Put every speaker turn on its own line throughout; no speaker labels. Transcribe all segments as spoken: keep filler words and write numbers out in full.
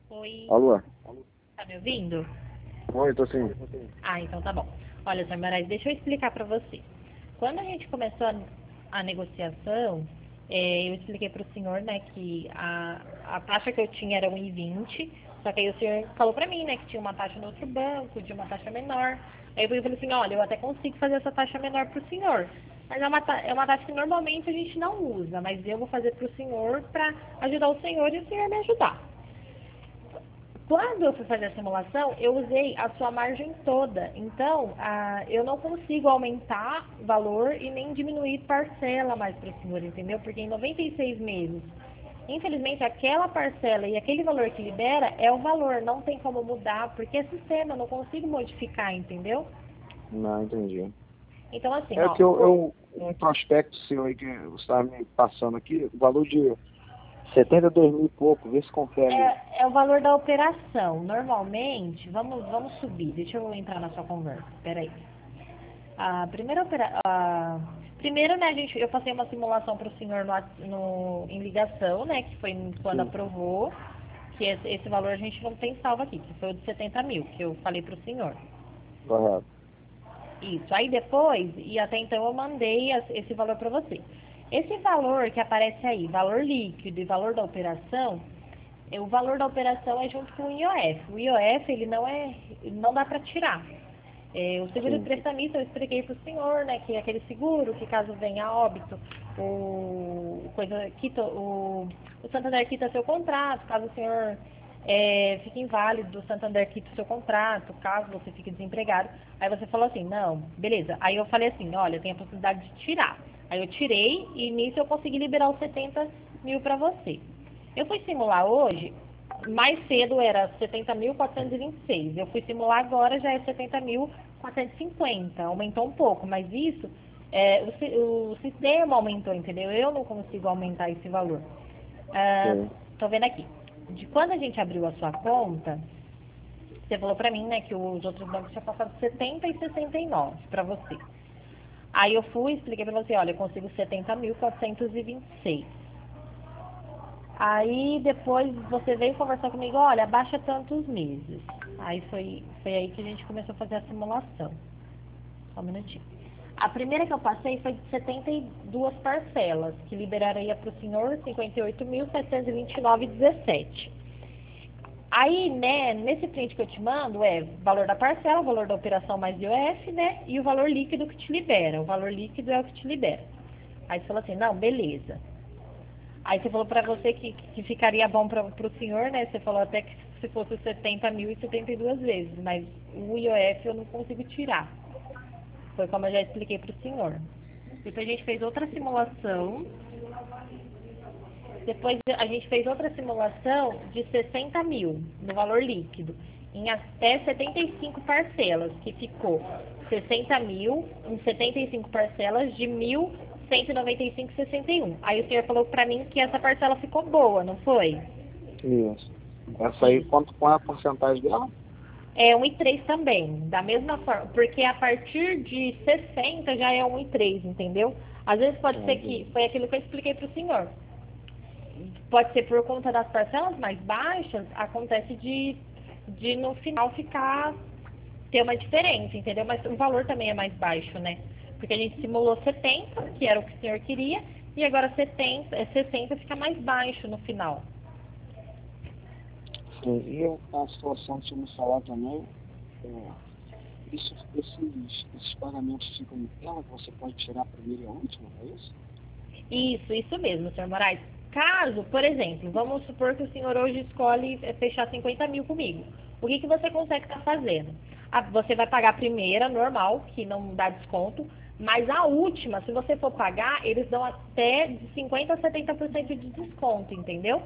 Oi,
Alô?
tá me ouvindo?
Oi, tô sim.
Ah, então tá bom. Olha, senhor Moraes, deixa eu explicar para você. Quando a gente começou a, a negociação, eh, eu expliquei para o senhor, né, que a, a taxa que eu tinha era um e vinte, só que aí o senhor falou para mim, né, que tinha uma taxa no outro banco, de uma taxa menor. Aí eu falei assim, olha, eu até consigo fazer essa taxa menor para o senhor, mas é uma, ta- é uma taxa que normalmente a gente não usa, mas eu vou fazer para o senhor para ajudar o senhor e o senhor me ajudar. Quando eu fui fazer a simulação, eu usei a sua margem toda. Então, ah, eu não consigo aumentar valor e nem diminuir parcela mais para o senhor, entendeu? Porque em noventa e seis meses, infelizmente, aquela parcela e aquele valor que libera é o valor, não tem como mudar, porque é sistema, eu não consigo modificar, entendeu?
Não, entendi.
Então, assim,
É
ó,
que eu,
pô,
eu um prospecto seu aí que você estava me passando aqui, o valor de setenta e dois mil e pouco, vê se confere aí.
é, é o valor da operação. Normalmente, vamos, vamos subir, deixa eu entrar na sua conversa, peraí. A primeira opera... a... Primeiro, né, a gente, eu passei uma simulação para o senhor no, no- em ligação, né, que foi quando
Sim,
aprovou, que esse, esse valor a gente não tem salvo aqui, que foi o de setenta mil, que eu falei para o senhor.
correto.
Isso. Aí depois, e até então eu mandei as- esse valor para você. Esse valor que aparece aí, valor líquido e valor da operação, é, o valor da operação é junto com o I O F. O I O F, ele não é, não dá para tirar. É, o seguro
Sim,
prestamista, eu expliquei para o senhor, né, que é aquele seguro que caso venha a óbito, o, coisa, quita, o, o Santander quita seu contrato, caso o senhor é, fique inválido, o Santander quita o seu contrato, caso você fique desempregado. Aí você falou assim, não, beleza. Aí eu falei assim, olha, tem a possibilidade de tirar. Aí eu tirei e nisso eu consegui liberar os setenta mil para você. Eu fui simular hoje, mais cedo era setenta mil quatrocentos e vinte e seis. Eu fui simular agora, já é setenta mil quatrocentos e cinquenta. Aumentou um pouco, mas isso, é, o, si- o sistema aumentou, entendeu? Eu não consigo aumentar esse valor. Ah,
sim.
tô vendo aqui. De quando a gente abriu a sua conta, você falou pra mim, né, que os outros bancos tinham passado setenta e sessenta e nove pra você. Aí eu fui e expliquei pra você, olha, eu consigo setenta mil quatrocentos e vinte e seis. Aí depois você veio conversar comigo, olha, abaixa tantos meses. Aí foi, foi aí que a gente começou a fazer a simulação. Só um minutinho. A primeira que eu passei foi de setenta e duas parcelas, que liberaria para o senhor cinquenta e oito mil setecentos e vinte e nove vírgula dezessete. Aí, né, nesse print que eu te mando é valor da parcela, valor da operação mais I O F, né, e o valor líquido que te libera. O valor líquido é o que te libera. Aí você falou assim, não, beleza. Aí você falou pra você que, que ficaria bom para o senhor, né? Você falou até que se fosse setenta mil e setenta e duas vezes, mas o I O F eu não consigo tirar. Foi como eu já expliquei para o senhor. Depois a gente fez outra simulação. Depois a gente fez outra simulação de sessenta mil no valor líquido, em até setenta e cinco parcelas, que ficou sessenta mil em setenta e cinco parcelas de mil cento e noventa e cinco vírgula sessenta e um. Aí o senhor falou para mim que essa parcela ficou boa, não foi?
Isso. Essa aí,
Isso.
quanto, qual é a porcentagem dela?
É um e três também, da mesma forma, porque a partir de sessenta já é um e três, entendeu? Às vezes pode
Ah,
ser que,
entendi.
foi aquilo que eu expliquei para o senhor, pode ser por conta das parcelas mais baixas, acontece de, de no final ficar, ter uma diferença, entendeu? Mas o valor também é mais baixo, né? Porque a gente simulou setenta, que era o que o senhor queria, e agora setenta, é sessenta fica mais baixo no final.
Sim, e eu, a situação que você me falar também, é, isso, esses, esses pagamentos ficam em tela, que você pode tirar a primeira e a última, é isso?
Isso, isso mesmo, senhor Moraes. Caso, por exemplo, vamos supor que o senhor hoje escolhe fechar cinquenta mil comigo. O que, que você consegue estar fazendo? Ah, você vai pagar a primeira, normal, que não dá desconto, mas a última, se você for pagar, eles dão até de cinquenta a setenta por cento de desconto, entendeu?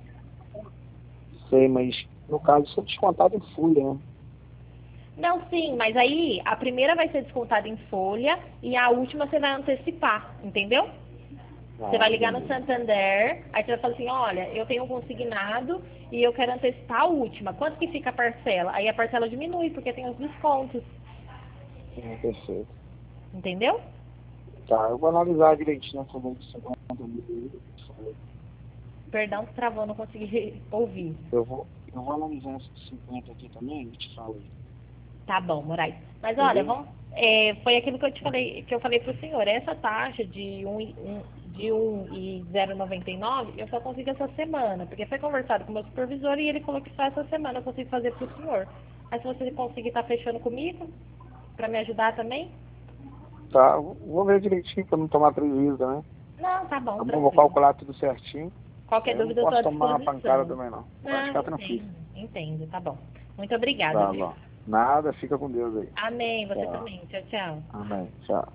Sei, mas no caso isso é descontado em folha, né?
Não, sim, mas aí a primeira vai ser descontada em folha e a última você vai antecipar, entendeu? Você
Ah,
vai ligar no
entendi.
Santander, aí você vai falar assim, olha, eu tenho um consignado e eu quero antecipar a última. Quanto que fica a parcela? Aí a parcela diminui, porque tem os descontos,
Ah, perfeito.
entendeu?
Tá, eu vou analisar direitinho essa valor de cinquenta mil.
Perdão que travou, não consegui ouvir.
Eu vou, Eu vou analisar esses cinquenta aqui também e te falo aí.
Tá bom, Moraes. Mas olha,
Beleza?
vamos, é, foi aquilo que eu te falei, que eu falei para o senhor. Essa taxa de um, e- um, de um e zero vírgula noventa e nove eu só consigo essa semana, porque foi conversado com o meu supervisor e ele falou que só essa semana eu consigo fazer para o senhor. Mas se você conseguir estar fechando comigo, para me ajudar também?
Tá, vou ver direitinho para não tomar prejuízo, né?
Não, tá bom,
Tá bom, vou
tranquilo.
calcular tudo certinho.
Qualquer
Eu não
dúvida eu estou
posso
à
tomar uma pancada
disposição.
também, não. Pode
Não,
ficar tranquilo.
entendo, entendo, tá bom. Muito obrigada,
Tá
viu?
bom. Nada, fica com Deus aí.
Amém, você
Tchau.
também. Tchau, tchau.
Amém. Tchau.